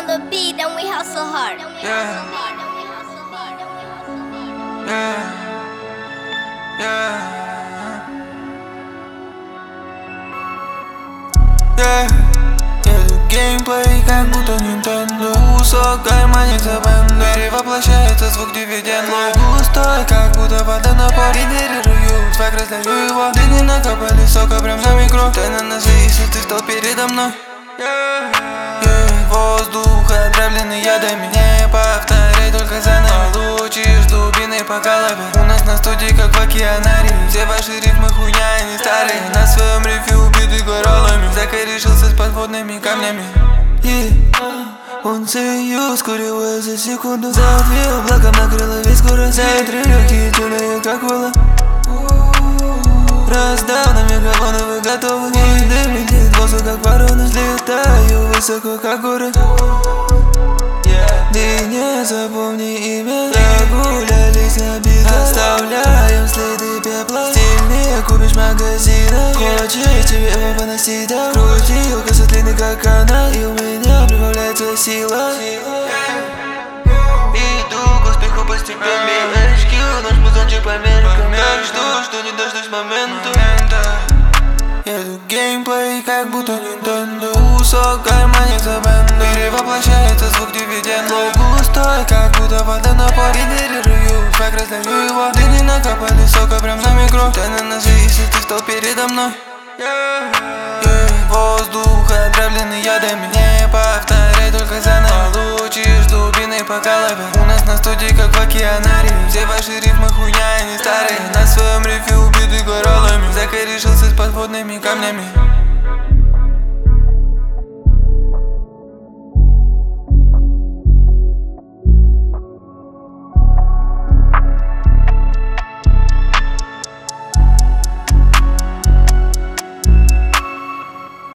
on the beat, then we hustle hard. Yeah. Еду геймплей, как будто Nintendo. Кусок в кармане за бэндо. Перевоплощается звук дивиденд. Густой, как будто вода на пол. Генерирую свайк, разлию его. Дни накопали сока прям за микро. Ты на носе, если ты стал передо мной. Воздух отравленный ядами. Не повторяй, только заново. Получишь дубиной по голове. У нас на студии, как в океанарии. Все ваши рифмы хуйня, и не старые. На своем рифе убиты горолами. Закорешился с подводными камнями. Он союз курил за секунду. За две облаком накрыло весь город. За три легкие темные, как вола. Раздал на мегафоны, вы готовы? Мой дым летит в воздух, как ворона. Слетаю высоко, как горы. Ты не запомни имя. Прогулялись на битах. Оставляем следы пепла. Стильнее купишь в магазинах. Хочешь тебе его поносить, да? Крутилка длинный, как канат. И у меня прибавляется сила. Иду к успеху постепенно. Очки, наш музончик по меркам. Так что не дождусь момента. Еду геймплей, как будто Nintendo. Кусок в кармане за бэндо. Перевоплощается звук дивиденд. Густой, как будто вода на пол. Генерирую свайк, разлию его. Дни накопали сока прям за микро. Ты на носе, если ты стал передо мной. Воздух отравленный ядами. Не повторяй, только заново. Получишь дубиной по голове. У нас на студии, как в океанарии. Все ваши рифмы хуйня, и не старые. На своем рифе убиты горолами. Закорешился с подводными камнями.